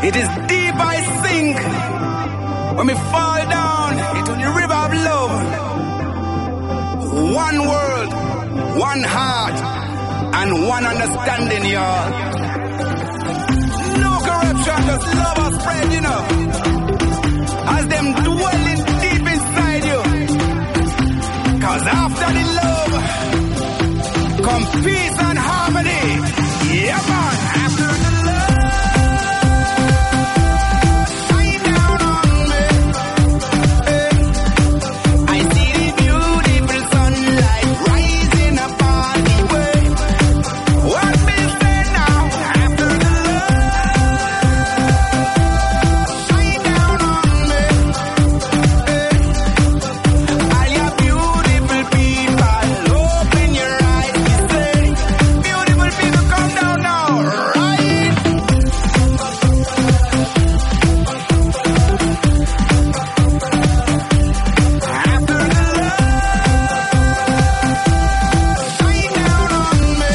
It is deep I sink. When me fall down into the river of love. One world, one heart, and one understanding, y'all. No corruption, just love us spread, you know. As them dwelling deep inside you. Cause after the love, come peace and harmony. Yeah, man. After the love, shine down on me. I see the beautiful sunlight rising upon the way. What me say now? After the love, shine down on me. All your beautiful people, open your eyes to say, beautiful people, come down now, right? After the love, shine down on me.